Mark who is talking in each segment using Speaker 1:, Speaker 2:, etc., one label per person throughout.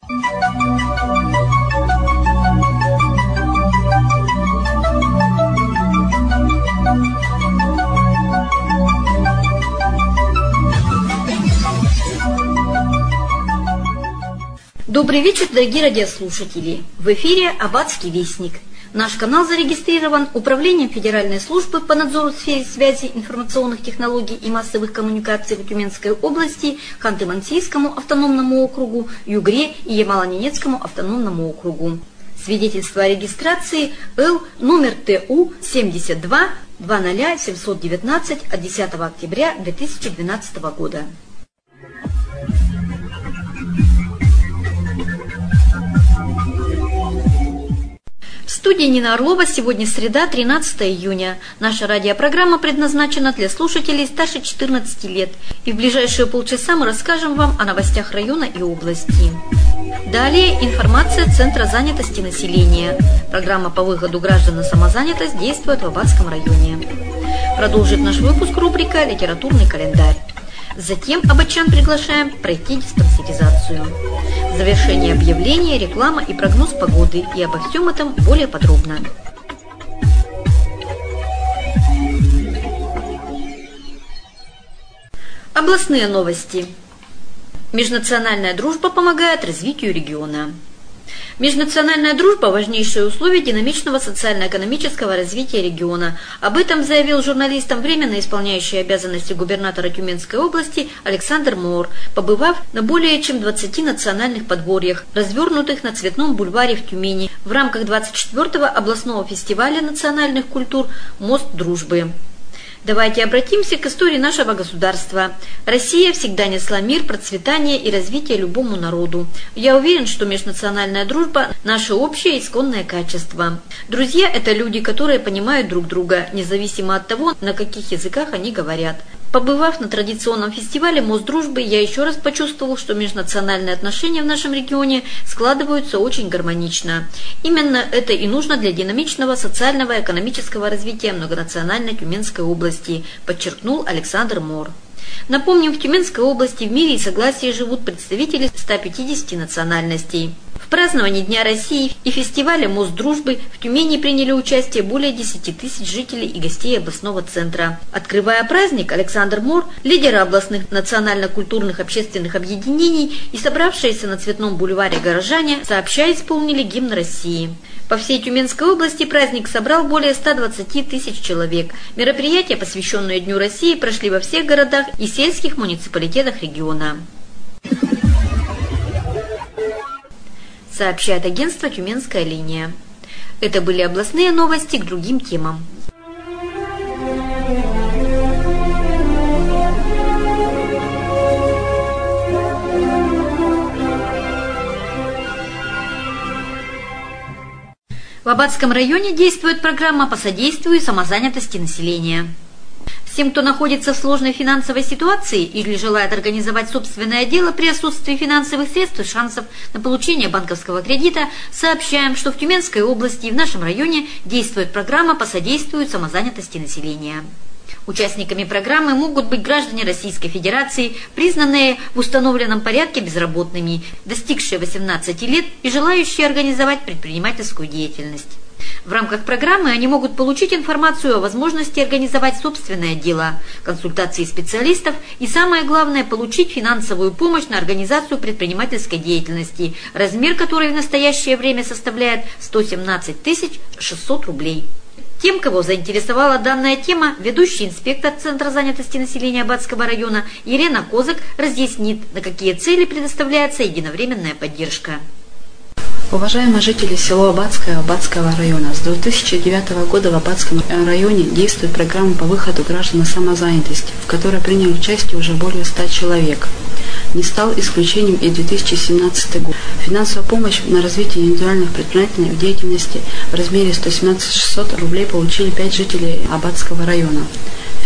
Speaker 1: Добрый вечер, дорогие радиослушатели! В эфире «Аббатский вестник». Наш канал зарегистрирован Управлением Федеральной службы по надзору в сфере связи, информационных технологий и массовых коммуникаций в Тюменской области, Ханты-Мансийскому автономному округу, Югре и Ямало-Ненецкому автономному округу. Свидетельство о регистрации Л номер ТУ 72 20719 от 10 октября 2012 года. В студии Нина Орлова. Сегодня среда, 13 июня. Наша радиопрограмма предназначена для слушателей старше 14 лет. И в ближайшие полчаса мы расскажем вам о новостях района и области. Далее информация Центра занятости населения. Программа по выходу граждан на самозанятость действует в Аббатском районе. Продолжит наш выпуск рубрика «Литературный календарь». Затем аббатчан приглашаем пройти диспансеризацию. Завершение объявления, реклама и прогноз погоды. И обо всем этом более подробно. Областные новости. Межнациональная дружба помогает развитию региона. Межнациональная дружба – важнейшее условие динамичного социально-экономического развития региона. Об этом заявил журналистам временно исполняющий обязанности губернатора Тюменской области Александр Моор, побывав на более чем 20 национальных подворьях, развернутых на Цветном бульваре в Тюмени в рамках 24-го областного фестиваля национальных культур «Мост дружбы». Давайте обратимся к истории нашего государства. Россия всегда несла мир, процветание и развитие любому народу. Я уверен, что межнациональная дружба – наше общее исконное качество. Друзья – это люди, которые понимают друг друга, независимо от того, на каких языках они говорят. Побывав на традиционном фестивале «Мост дружбы», я еще раз почувствовал, что межнациональные отношения в нашем регионе складываются очень гармонично. Именно это и нужно для динамичного социального и экономического развития многонациональной Тюменской области, подчеркнул Александр Моор. Напомним, в Тюменской области в мире и согласии живут представители 150 национальностей. В праздновании Дня России и фестиваля «Мост дружбы» в Тюмени приняли участие более 10 тысяч жителей и гостей областного центра. Открывая праздник, Александр Моор, лидеры областных национально-культурных общественных объединений и собравшиеся на Цветном бульваре горожане сообща исполнили гимн России. По всей Тюменской области праздник собрал более 120 тысяч человек. Мероприятия, посвященные Дню России, прошли во всех городах и сельских муниципалитетах региона. Сообщает агентство «Тюменская линия». Это были областные новости к другим темам. В Аббатском районе действует программа по содействию самозанятости населения. Всем, кто находится в сложной финансовой ситуации или желает организовать собственное дело при отсутствии финансовых средств и шансов на получение банковского кредита, сообщаем, что в Тюменской области и в нашем районе действует программа по содействию самозанятости населения. Участниками программы могут быть граждане Российской Федерации, признанные в установленном порядке безработными, достигшие 18 лет и желающие организовать предпринимательскую деятельность. В рамках программы они могут получить информацию о возможности организовать собственное дело, консультации специалистов и, самое главное, получить финансовую помощь на организацию предпринимательской деятельности, размер которой в настоящее время составляет 117 600 рублей. Тем, кого заинтересовала данная тема, ведущий инспектор Центра занятости населения Аббатского района Елена Козак разъяснит, на какие цели предоставляется единовременная поддержка.
Speaker 2: Уважаемые жители села Аббатское Аббатского района, с 2009 года в Аббатском районе действует программа по выходу граждан на самозанятость, в которой приняли участие уже более 100 человек. Не стал исключением и 2017 год. Финансовую помощь на развитие индивидуальных предпринимательной деятельности в размере 117 600 рублей получили 5 жителей Аббатского района.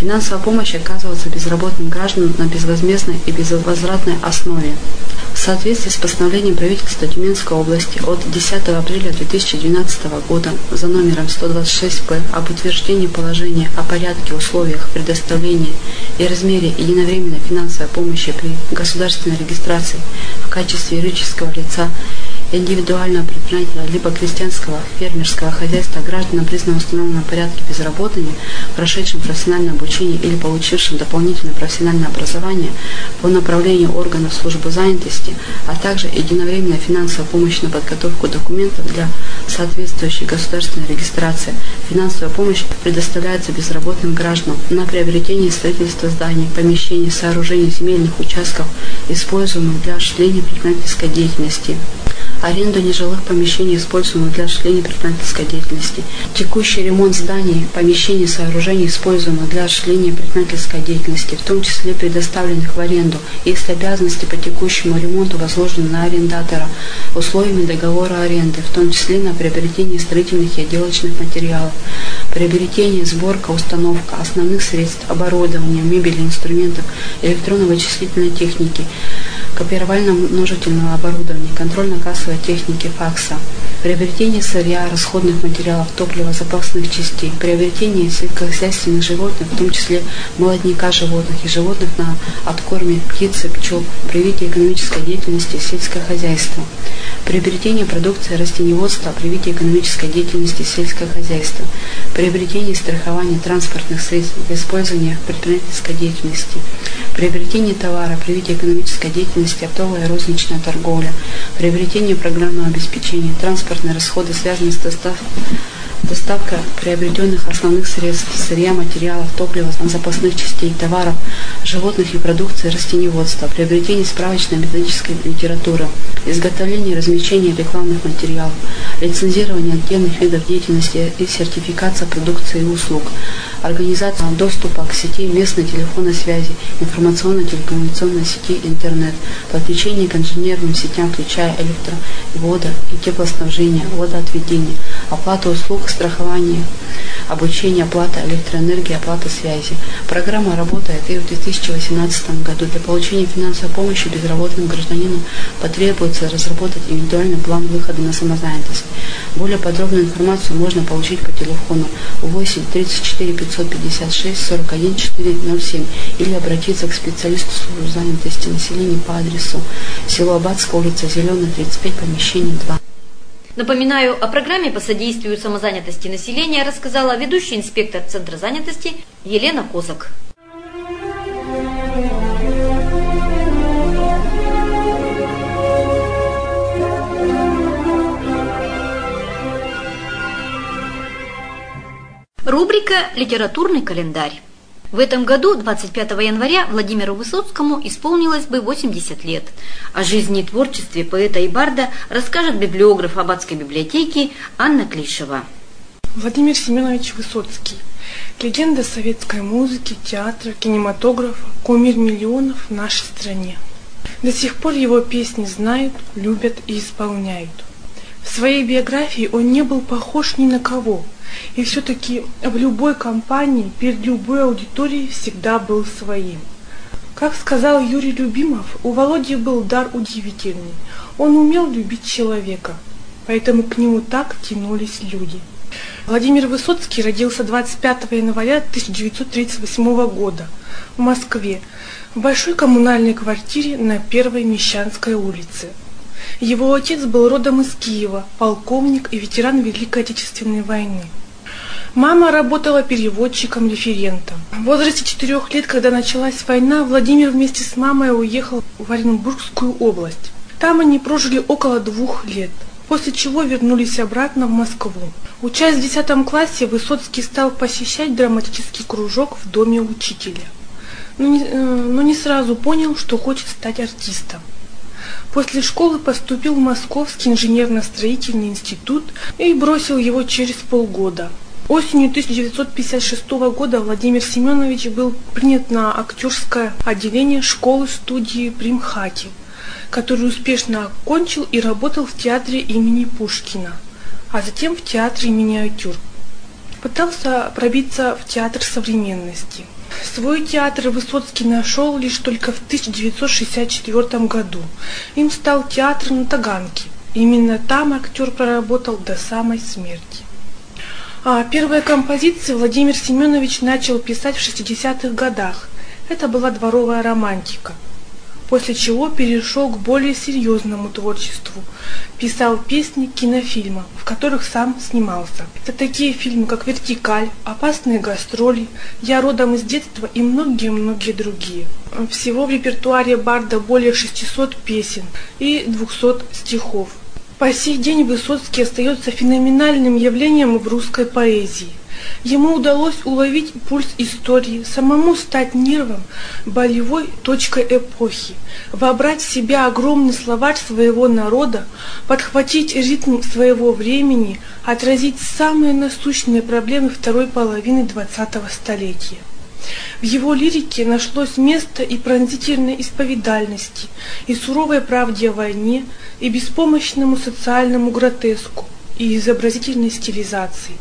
Speaker 2: Финансовая помощь оказывается безработным гражданам на безвозмездной и безвозвратной основе. В соответствии с постановлением правительства Тюменской области от 10 апреля 2012 года за номером 126-П об утверждении положения о порядке, условиях предоставления и размере единовременной финансовой помощи при государственной регистрации в качестве юридического лица, индивидуального предпринимателя либо крестьянского фермерского хозяйства гражданам, признанным в установленном порядке безработными, прошедшим профессиональное обучение или получившим дополнительное профессиональное образование по направлению органов службы занятости, а также единовременная финансовая помощь на подготовку документов для соответствующей государственной регистрации. Финансовая помощь предоставляется безработным гражданам на приобретение и строительство зданий, помещений, сооружений, земельных участков, используемых для осуществления предпринимательской деятельности, аренду нежилых помещений, используемых для осуществления предпринимательской деятельности, текущий ремонт зданий, помещений, сооружений, используемых для осуществления предпринимательской деятельности, в том числе предоставленных в аренду, если обязанности по текущему ремонту возложены на арендатора условиями договора аренды, в том числе на приобретение строительных и отделочных материалов, приобретение, сборка, установка основных средств оборудования, мебели, инструментов, электронно-вычислительной техники, копировально-множительного оборудования, контрольно-кассовой техники, факса, приобретение сырья, расходных материалов, топлива, запасных частей, приобретение сельскохозяйственных животных, в том числе молодняка животных и животных на откорме птицы, пчел, при виде экономической деятельности сельское хозяйство, приобретение продукции растениеводства при виде экономической деятельности сельское хозяйство, приобретение и страхование транспортных средств для использования в предпринимательской деятельности, приобретение товара при виде экономической деятельности оптовая и розничная торговля, приобретение программного обеспечения, транспортные расходы, связанные с доставкой приобретенных основных средств, сырья, материалов, топлива, запасных частей, товаров, животных и продукции растениеводства, приобретение справочной методической литературы, изготовление и размещение рекламных материалов, лицензирование отдельных видов деятельности и сертификация продукции и услуг, организация доступа к сети местной телефонной связи, информационно-телекоммуникационной сети интернет, подключение к инженерным сетям, включая электро-, водо- и теплоснабжение, водоотведение, оплата услуг, страхование, обучение, оплата электроэнергии, оплата связи. Программа работает и в 2018 году. Для получения финансовой помощи безработным гражданину потребуется разработать индивидуальный план выхода на самозанятость. Более подробную информацию можно получить по телефону 8 34 556 41 407 или обратиться к специалисту службы занятости населения по адресу село Аббатская, улица Зеленая, 35, помещение 2.
Speaker 1: Напоминаю, о программе по содействию самозанятости населения рассказала ведущий инспектор Центра занятости Елена Козак. Рубрика «Литературный календарь». В этом году, 25 января, Владимиру Высоцкому исполнилось бы 80 лет. О жизни и творчестве поэта и барда расскажет библиограф Аббатской библиотеки Анна Клишева.
Speaker 3: Владимир Семенович Высоцкий. Легенда советской музыки, театра, кинематографа, кумир миллионов в нашей стране. До сих пор его песни знают, любят и исполняют. В своей биографии он не был похож ни на кого. И все-таки в любой компании, перед любой аудиторией всегда был своим. Как сказал Юрий Любимов, у Володи был дар удивительный. Он умел любить человека, поэтому к нему так тянулись люди. Владимир Высоцкий родился 25 января 1938 года в Москве, в большой коммунальной квартире на Первой Мещанской улице. Его отец был родом из Киева, полковник и ветеран Великой Отечественной войны. Мама работала переводчиком-референтом. В возрасте 4 лет, когда началась война, Владимир вместе с мамой уехал в Оренбургскую область. Там они прожили около 2 лет, после чего вернулись обратно в Москву. Учась в 10 классе, Высоцкий стал посещать драматический кружок в доме учителя. Но не сразу понял, что хочет стать артистом. После школы поступил в Московский инженерно-строительный институт и бросил его через полгода. Осенью 1956 года Владимир Семенович был принят на актерское отделение школы-студии при МХАТе, который успешно окончил и работал в театре имени Пушкина, а затем в театре миниатюр. Пытался пробиться в театр современности. Свой театр Высоцкий нашел лишь только в 1964 году. Им стал театр на Таганке. Именно там актер проработал до самой смерти. Первые композиции Владимир Семенович начал писать в 60-х годах. Это была дворовая романтика. После чего перешел к более серьезному творчеству. Писал песни к кинофильмам, в которых сам снимался. Это такие фильмы, как «Вертикаль», «Опасные гастроли», «Я родом из детства» и многие-многие другие. Всего в репертуаре барда более 600 песен и 200 стихов. По сей день Высоцкий остается феноменальным явлением в русской поэзии. Ему удалось уловить пульс истории, самому стать нервом, болевой точкой эпохи, вобрать в себя огромный словарь своего народа, подхватить ритм своего времени, отразить самые насущные проблемы второй половины 20-го столетия. В его лирике нашлось место и пронзительной исповедальности, и суровой правде о войне, и беспомощному социальному гротеску, и изобразительной стилизации.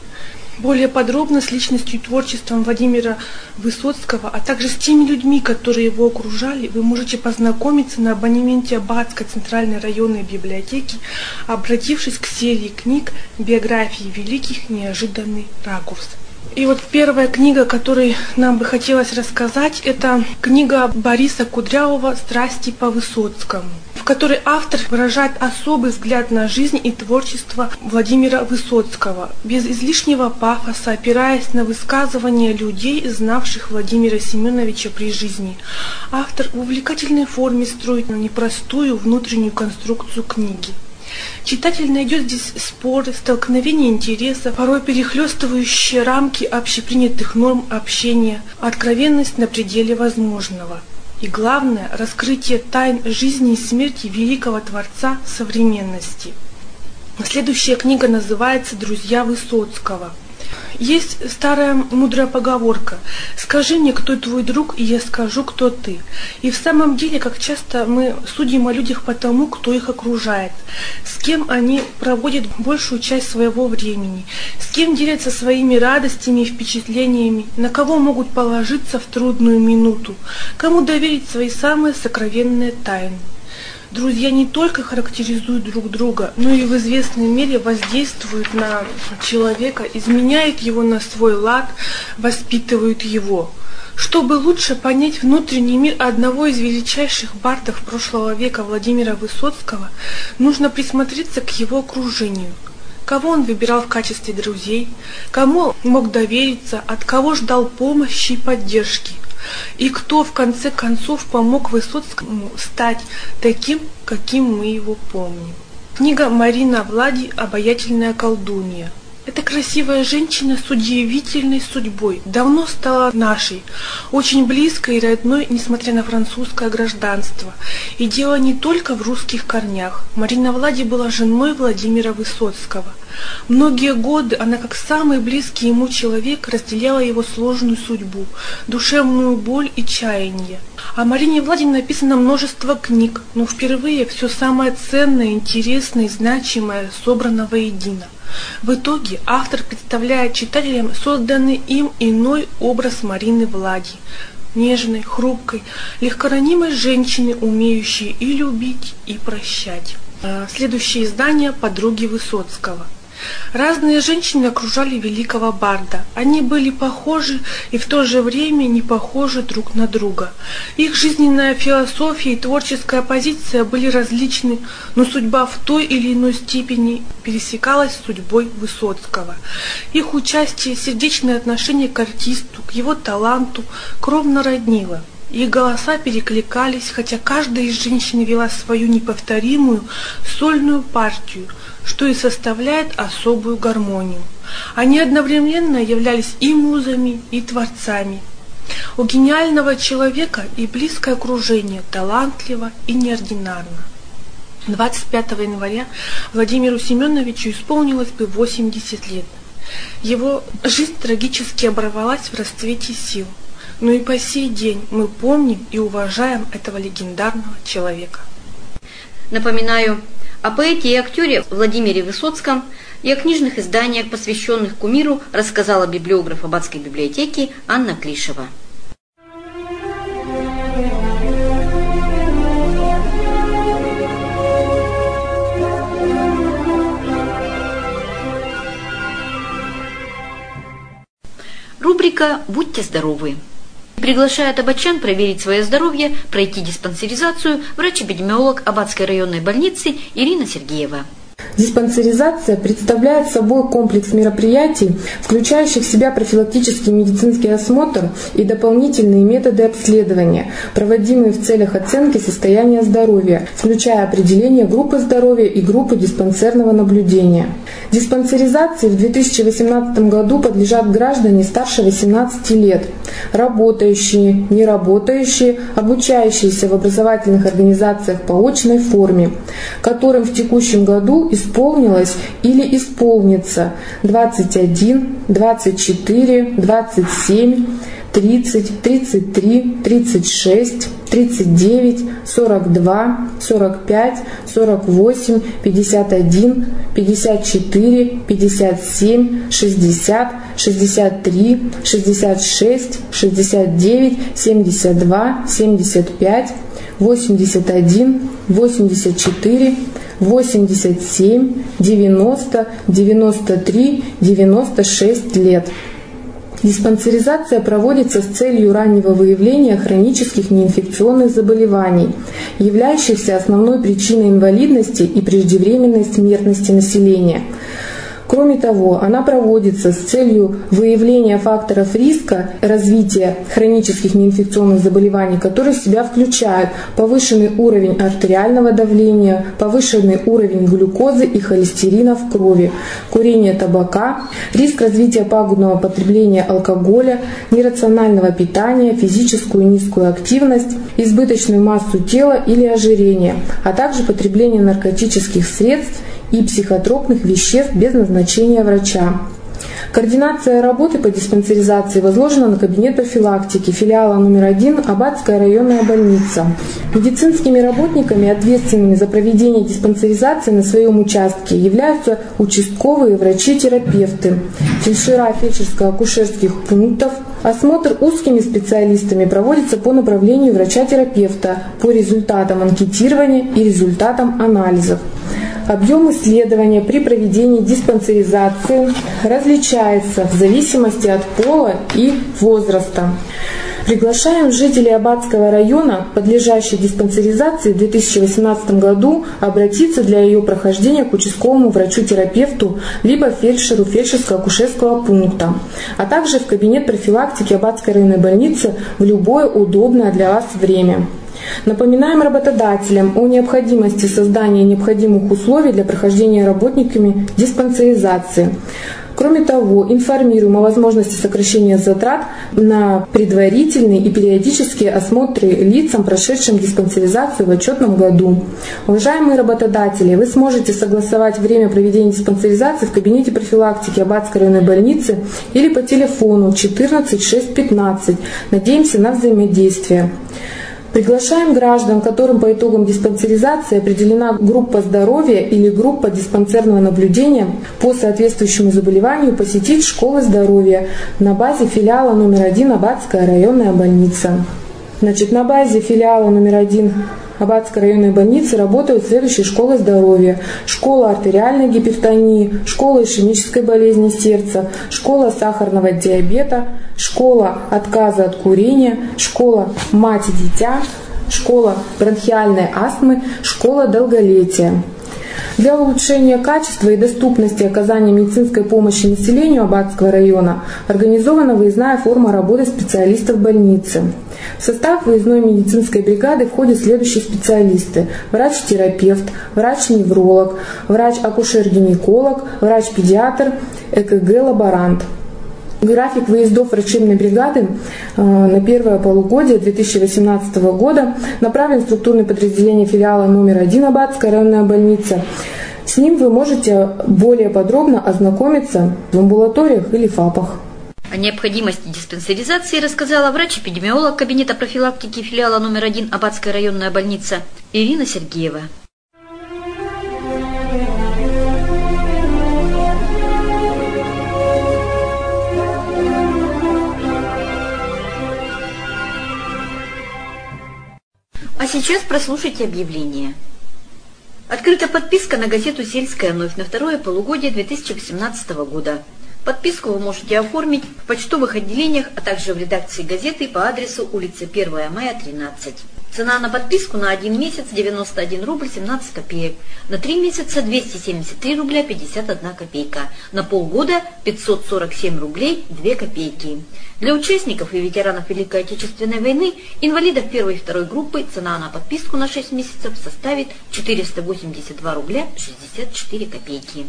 Speaker 3: Более подробно с личностью и творчеством Владимира Высоцкого, а также с теми людьми, которые его окружали, вы можете познакомиться на абонементе Аббатской центральной районной библиотеки, обратившись к серии книг «Биографии великих. Неожиданный ракурс». И вот первая книга, которой нам бы хотелось рассказать, это книга Бориса Кудрявого «Страсти по Высоцкому», в которой автор выражает особый взгляд на жизнь и творчество Владимира Высоцкого, без излишнего пафоса, опираясь на высказывания людей, знавших Владимира Семеновича при жизни. Автор в увлекательной форме строит непростую внутреннюю конструкцию книги. Читатель найдет здесь споры, столкновения интересов, порой перехлестывающие рамки общепринятых норм общения, откровенность на пределе возможного. И главное, раскрытие тайн жизни и смерти великого творца современности. Следующая книга называется «Друзья Высоцкого». Есть старая мудрая поговорка: «Скажи мне, кто твой друг, и я скажу, кто ты». И в самом деле, как часто мы судим о людях по тому, кто их окружает, с кем они проводят большую часть своего времени, с кем делятся своими радостями и впечатлениями, на кого могут положиться в трудную минуту, кому доверить свои самые сокровенные тайны. Друзья не только характеризуют друг друга, но и в известной мере воздействуют на человека, изменяют его на свой лад, воспитывают его. Чтобы лучше понять внутренний мир одного из величайших бардов прошлого века Владимира Высоцкого, нужно присмотреться к его окружению. Кого он выбирал в качестве друзей, кому мог довериться, от кого ждал помощи и поддержки. И кто, в конце концов, помог Высоцкому стать таким, каким мы его помним. Книга Марина Влади «Обаятельная колдунья». Эта красивая женщина с удивительной судьбой давно стала нашей, очень близкой и родной, несмотря на французское гражданство. И дело не только в русских корнях. Марина Влади была женой Владимира Высоцкого. Многие годы она, как самый близкий ему человек, разделяла его сложную судьбу, душевную боль и чаяние. О Марине Влади написано множество книг, но впервые все самое ценное, интересное и значимое собрано воедино. В итоге автор представляет читателям созданный им иной образ Марины Влади, нежной, хрупкой, легкоранимой женщины, умеющей и любить, и прощать. Следующее издание «Подруги Высоцкого». Разные женщины окружали великого барда. Они были похожи и в то же время не похожи друг на друга. Их жизненная философия и творческая позиция были различны, но судьба в той или иной степени пересекалась с судьбой Высоцкого. Их участие, сердечное отношение к артисту, к его таланту кровно роднило. Их голоса перекликались, хотя каждая из женщин вела свою неповторимую сольную партию, что и составляет особую гармонию. Они одновременно являлись и музами, и творцами. У гениального человека и близкое окружение, талантливо и неординарно. 25 января Владимиру Семеновичу исполнилось бы 80 лет. Его жизнь трагически оборвалась в расцвете сил. Но и по сей день мы помним и уважаем этого легендарного человека.
Speaker 1: Напоминаю о поэте и актере Владимире Высоцком и о книжных изданиях, посвященных кумиру, рассказала библиограф Аббатской библиотеки Анна Клишева. рубрика «Будьте здоровы». Приглашает аббатчан проверить свое здоровье, пройти диспансеризацию врач-эпидемиолог Аббатской районной больницы Ирина Сергеева.
Speaker 4: Диспансеризация представляет собой комплекс мероприятий, включающих в себя профилактический медицинский осмотр и дополнительные методы обследования, проводимые в целях оценки состояния здоровья, включая определение группы здоровья и группы диспансерного наблюдения. Диспансеризации в 2018 году подлежат граждане старше 18 лет, работающие, неработающие, обучающиеся в образовательных организациях по очной форме, которым в текущем году исполнилось или исполнится 21, 24, 27, 30, 33, 36, 39, 42, 45, 48, 51, 54, 57, 60, 63, 66, 69, 72, 75, 81, 84, 87, 90, 93, 96 лет. Диспансеризация проводится с целью раннего выявления хронических неинфекционных заболеваний, являющихся основной причиной инвалидности и преждевременной смертности населения. Кроме того, она проводится с целью выявления факторов риска развития хронических неинфекционных заболеваний, которые в себя включают повышенный уровень артериального давления, повышенный уровень глюкозы и холестерина в крови, курение табака, риск развития пагубного потребления алкоголя, нерационального питания, физическую низкую активность, избыточную массу тела или ожирение, а также потребление наркотических средств и психотропных веществ без назначения врача. Координация работы по диспансеризации возложена на кабинет профилактики филиала номер 1 Аббатская районная больница. Медицинскими работниками, ответственными за проведение диспансеризации на своем участке, являются участковые врачи-терапевты, фельдшера фельдшерско-акушерских пунктов. Осмотр узкими специалистами проводится по направлению врача-терапевта по результатам анкетирования и результатам анализов. Объем исследования при проведении диспансеризации различается в зависимости от пола и возраста. Приглашаем жителей Аббатского района, подлежащих диспансеризации в 2018 году, обратиться для ее прохождения к участковому врачу-терапевту либо фельдшеру фельдшерско-акушерского пункта, а также в кабинет профилактики Аббатской районной больницы в любое удобное для вас время. Напоминаем работодателям о необходимости создания необходимых условий для прохождения работниками диспансеризации. Кроме того, информируем о возможности сокращения затрат на предварительные и периодические осмотры лицам, прошедшим диспансеризацию в отчетном году. Уважаемые работодатели, вы сможете согласовать время проведения диспансеризации в кабинете профилактики Аббатской районной больницы или по телефону 14 6 15. Надеемся на взаимодействие. Приглашаем граждан, которым по итогам диспансеризации определена группа здоровья или группа диспансерного наблюдения по соответствующему заболеванию, посетить школы здоровья на базе филиала номер 1 Аббатская районная больница. На базе филиала номер 1 Аббатской районной больницы работают следующие школы здоровья: школа артериальной гипертонии, школа ишемической болезни сердца, школа сахарного диабета, школа отказа от курения, школа мать и дитя, школа бронхиальной астмы, школа долголетия. Для улучшения качества и доступности оказания медицинской помощи населению Аббатского района организована выездная форма работы специалистов больницы. В состав выездной медицинской бригады входят следующие специалисты: врач-терапевт, врач-невролог, врач-акушер-гинеколог, врач-педиатр, ЭКГ-лаборант. График выездов врачебной бригады на первое полугодие 2018 года направлен в структурное подразделение филиала номер 1 Аббатская районная больница. С ним вы можете более подробно ознакомиться в амбулаториях или ФАПах.
Speaker 1: О необходимости диспансеризации рассказала врач-эпидемиолог кабинета профилактики филиала номер 1 Аббатская районная больница Ирина Сергеева. А сейчас прослушайте объявление. Открыта подписка на газету «Сельская новь» на второе полугодие 2018 года. Подписку вы можете оформить в почтовых отделениях, а также в редакции газеты по адресу улица 1 мая, 13. Цена на подписку на 1 месяц 91 рубль 17 копеек, на 3 месяца 273 рубля 51 копейка, на полгода 547 рублей 2 копейки. Для участников и ветеранов Великой Отечественной войны, инвалидов 1 и 2 группы, цена на подписку на 6 месяцев составит 482 рубля 64 копейки.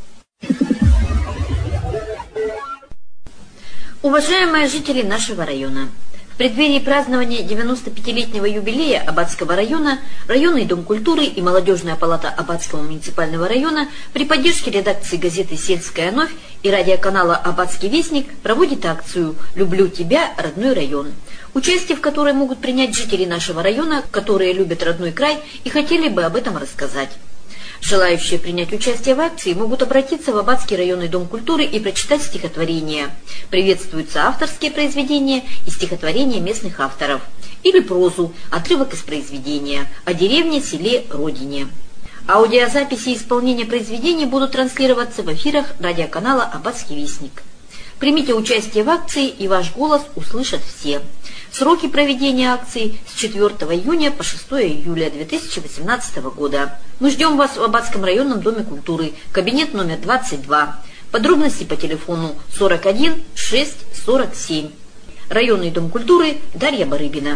Speaker 1: Уважаемые жители нашего района, в преддверии празднования 95-летнего юбилея Аббатского района, Районный дом культуры и Молодежная палата Аббатского муниципального района при поддержке редакции газеты «Сельская новь» и радиоканала «Аббатский вестник» проводит акцию «Люблю тебя, родной район», участие в которой могут принять жители нашего района, которые любят родной край и хотели бы об этом рассказать. Желающие принять участие в акции могут обратиться в Аббатский районный дом культуры и прочитать стихотворения. Приветствуются авторские произведения и стихотворения местных авторов. Или прозу, отрывок из произведения о деревне, селе, родине. Аудиозаписи исполнения произведений будут транслироваться в эфирах радиоканала «Аббатский вестник». Примите участие в акции, и ваш голос услышат все. Сроки проведения акции с 4 июня по 6 июля 2018 года. Мы ждем вас в Аббатском районном доме культуры, кабинет номер 22. Подробности по телефону 41 6 47. Районный дом культуры, Дарья Барыбина.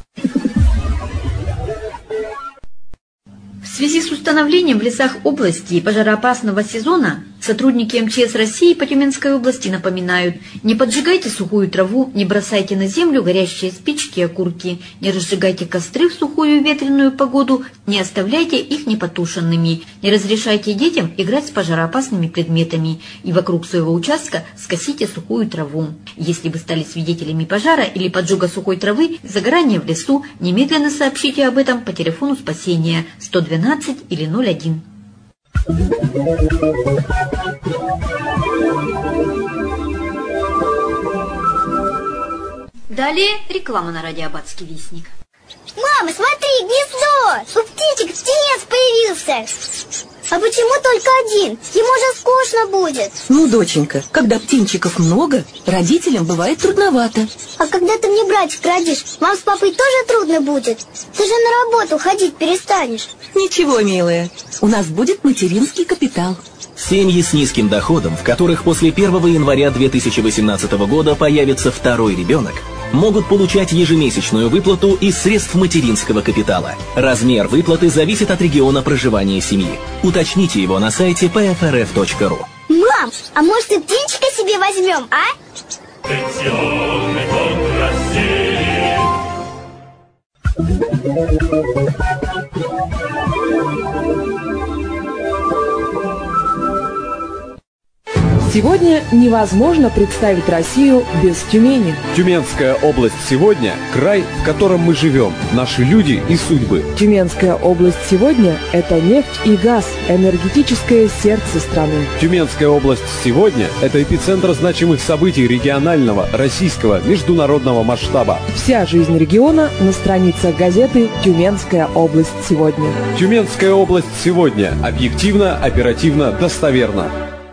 Speaker 1: В связи с установлением в лесах области пожароопасного сезона сотрудники МЧС России по Тюменской области напоминают: не поджигайте сухую траву, не бросайте на землю горящие спички и окурки, не разжигайте костры в сухую и ветреную погоду, не оставляйте их непотушенными, не разрешайте детям играть с пожароопасными предметами и вокруг своего участка скосите сухую траву. Если вы стали свидетелями пожара или поджога сухой травы, загорания в лесу, немедленно сообщите об этом по телефону спасения 112 или 01. Далее реклама на радио «Аббатский вестник».
Speaker 5: Мама, смотри, гнездо! У птичек птенец появился. А почему только один? Ему же скучно будет.
Speaker 6: Ну, доченька, когда птенчиков много, родителям бывает трудновато.
Speaker 5: А когда ты мне братик родишь, вам с папой тоже трудно будет? Ты же на работу ходить перестанешь.
Speaker 6: Ничего, милая, у нас будет материнский капитал.
Speaker 7: Семьи с низким доходом, в которых после 1 января 2018 года появится второй ребенок, могут получать ежемесячную выплату из средств материнского капитала. Размер выплаты зависит от региона проживания семьи. Уточните его на сайте pfrf.ru.
Speaker 5: Мам, а может и птенчика себе возьмем, а?
Speaker 8: Пенсионный фонд России.
Speaker 9: Сегодня невозможно представить Россию без Тюмени.
Speaker 10: Тюменская область сегодня – край, в котором мы живем, наши люди и судьбы.
Speaker 9: Тюменская область сегодня – это нефть и газ, энергетическое сердце страны.
Speaker 10: Тюменская область сегодня – это эпицентр значимых событий регионального, российского, международного масштаба.
Speaker 9: Вся жизнь региона на страницах газеты «Тюменская область сегодня».
Speaker 10: Тюменская область сегодня. Объективно, оперативно, достоверно.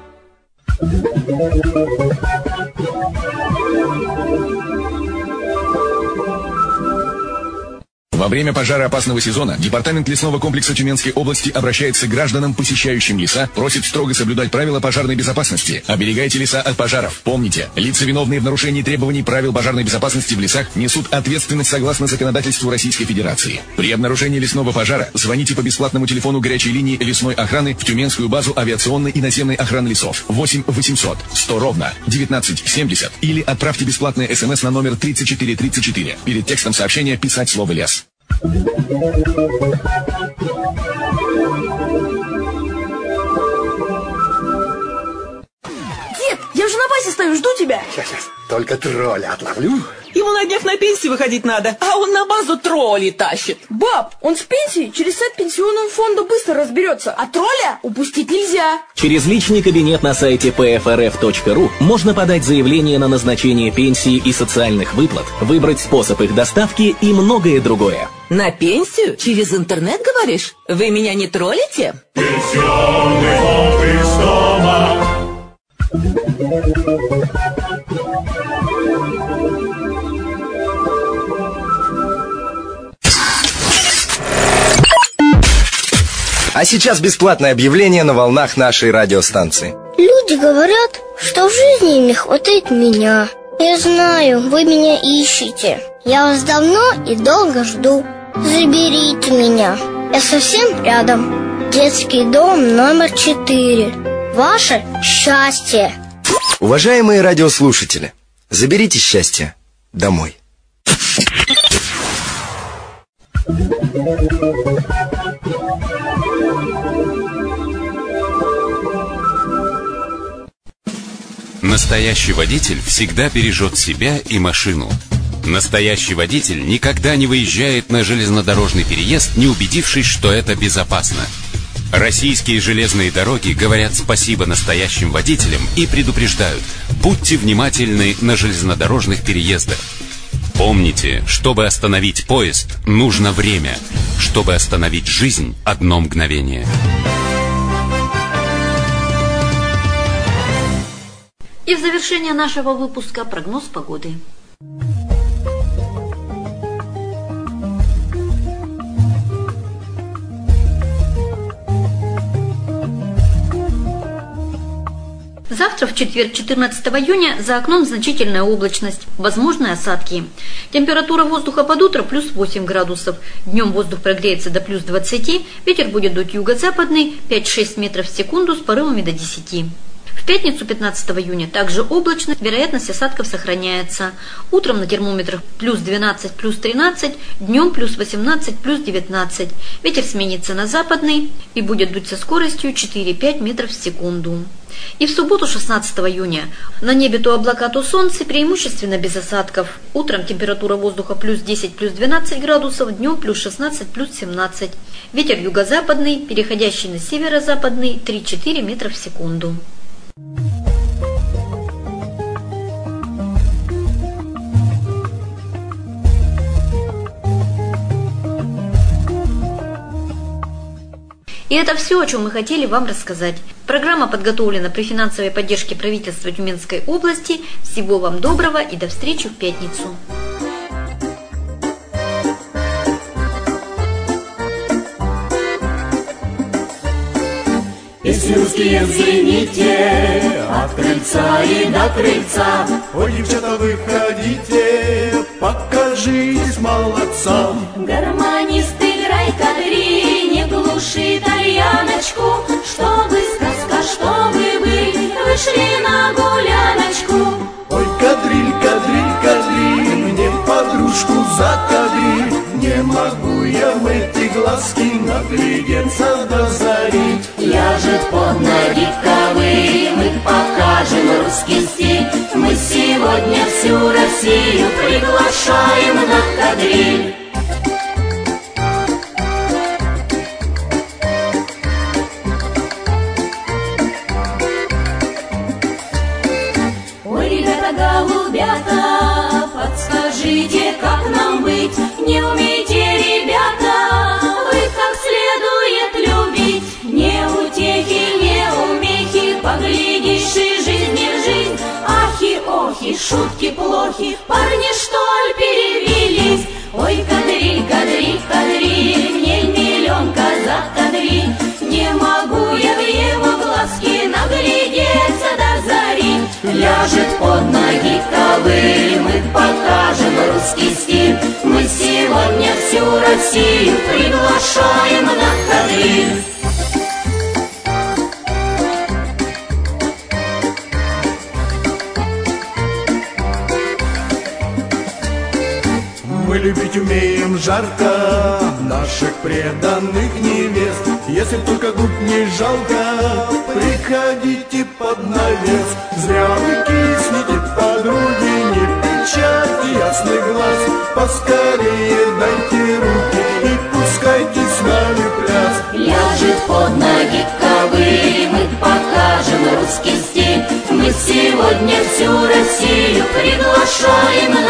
Speaker 11: Во время пожароопасного сезона Департамент лесного комплекса Тюменской области обращается к гражданам, посещающим леса, просит строго соблюдать правила пожарной безопасности. Оберегайте леса от пожаров. Помните, лица, виновные в нарушении требований правил пожарной безопасности в лесах, несут ответственность согласно законодательству Российской Федерации. При обнаружении лесного пожара звоните по бесплатному телефону горячей линии лесной охраны в Тюменскую базу авиационной и наземной охраны лесов 8 800 100 ровно 19 70 или отправьте бесплатный СМС на номер 3434. Перед текстом сообщения писать слово «лес».
Speaker 12: Дед, я уже на базе стою, жду тебя.
Speaker 13: Сейчас, только тролля отловлю.
Speaker 6: Ему на днях на пенсию выходить надо, а он на базу тролли тащит.
Speaker 12: Баб, он с пенсии через сайт пенсионного фонда быстро разберется, а тролля упустить нельзя.
Speaker 7: Через личный кабинет на сайте pfrf.ru можно подать заявление на назначение пенсии и социальных выплат, выбрать способ их доставки и многое другое.
Speaker 6: На пенсию? Через интернет, говоришь? Вы меня не троллите?
Speaker 8: Пенсионный фонд из дома.
Speaker 14: А сейчас бесплатное объявление на волнах нашей радиостанции.
Speaker 5: Люди говорят, что в жизни им не хватает меня. Я знаю, вы меня ищете. Я вас давно и долго жду. Заберите меня. Я совсем рядом. Детский дом номер 4. Ваше счастье.
Speaker 14: Уважаемые радиослушатели, заберите счастье домой.
Speaker 15: Настоящий водитель всегда бережет себя и машину. Настоящий водитель никогда не выезжает на железнодорожный переезд, не убедившись, что это безопасно. Российские железные дороги говорят спасибо настоящим водителям и предупреждают: будьте внимательны на железнодорожных переездах. Помните, чтобы остановить поезд, нужно время. Чтобы остановить жизнь, одно мгновение.
Speaker 1: И в завершение нашего выпуска прогноз погоды. Завтра, в четверг, 14 июня, за окном значительная облачность, возможны осадки. Температура воздуха под утро плюс 8 градусов. Днем воздух прогреется до плюс 20, ветер будет дуть юго-западный 5-6 метров в секунду с порывами до 10. В пятницу, 15 июня, также облачно, вероятность осадков сохраняется. Утром на термометрах плюс 12, плюс 13, днем плюс 18, плюс 19. Ветер сменится на западный и будет дуть со скоростью 4-5 метров в секунду. И в субботу, 16 июня, на небе то облака, то солнце, преимущественно без осадков. Утром температура воздуха плюс 10, плюс 12 градусов, днем плюс 16, плюс 17. Ветер юго-западный, переходящий на северо-западный, 3-4 метра в секунду. И это все, о чем мы хотели вам рассказать. Программа подготовлена при финансовой поддержке правительства Тюменской области. Всего вам доброго и до встречи в пятницу.
Speaker 8: Песни русские звените от крыльца и до крыльца. Ой, девчата, выходите, покажитесь молодцам.
Speaker 16: Гармонист, играй кадри, не глуши тальяночку, чтобы сказка, чтобы вы вышли на гуляночку.
Speaker 8: Ой, кадриль, кадриль, кадриль, мне подружку закадри. Не могу я в эти глазки наглядеться до зари.
Speaker 16: Ляжет под ноги ковы, мы покажем русский стиль. Мы сегодня всю Россию приглашаем на кадриль. Ой, ребята, голубята, подскажите, как нам быть? Не умеете, ребята, вы как следует любить. Не утехи, не умехи, поглядишь и жизнь не в жизнь. Ахи-охи, шутки плохи, парни что ли перевелись? Ой, кадриль, кадриль, кадриль, мне миллионка за кадриль. Не могу я в его глазки наглядеться до зари. Ляжет под ноги ковыль, мы покажем русский стиль. Мы сегодня всю Россию приглашаем на кадриль.
Speaker 8: Мы любить умеем жарко наших преданных невест. Если только губ не жалко, приходите под навес. Зря вы киснете, подруги, не печальте ясный глаз. Поскорее дайте руки и пускайте с нами пляс.
Speaker 16: Ляжет под ноги ковыль, мы покажем русский стиль. Мы сегодня всю Россию приглашаем на